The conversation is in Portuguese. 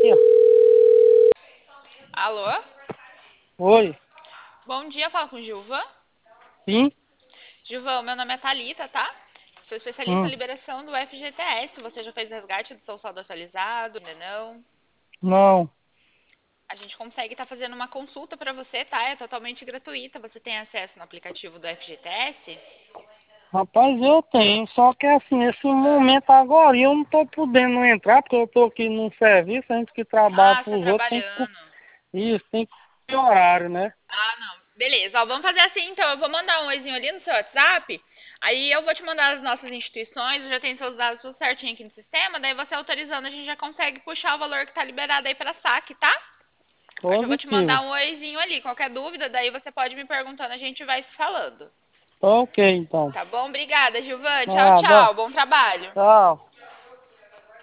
Aqui, ó. Alô? Oi. Bom dia, fala com o Gilvan. Sim? Gilvan, meu nome é Thalita, tá? Sou especialista em Hum. liberação do FGTS. Você já fez resgate do seu saldo atualizado? Ainda não? Não. A gente consegue estar fazendo uma consulta para você, tá? É totalmente gratuita. Você tem acesso no aplicativo do FGTS? Rapaz, eu tenho. Só que assim, esse Ah, momento agora eu não tô podendo entrar, porque eu tô aqui num serviço, a gente que trabalha você tá pros outros trabalhando. isso, tem que ter horário, né? Ah, não. Beleza, ó, vamos fazer assim então. Eu vou mandar um oizinho ali no seu WhatsApp. Aí eu vou te mandar as nossas instituições. Eu já tenho seus dados tudo certinho aqui no sistema. Daí você autorizando, a gente já consegue puxar o valor que tá liberado aí para saque, tá? Eu já vou te Positivo. mandar um oizinho ali. Qualquer dúvida, daí você pode me perguntando, a gente vai se falando. Ok, então. Tá bom? Obrigada, Gilvan. Tchau, Nada. tchau. Bom trabalho. Tchau.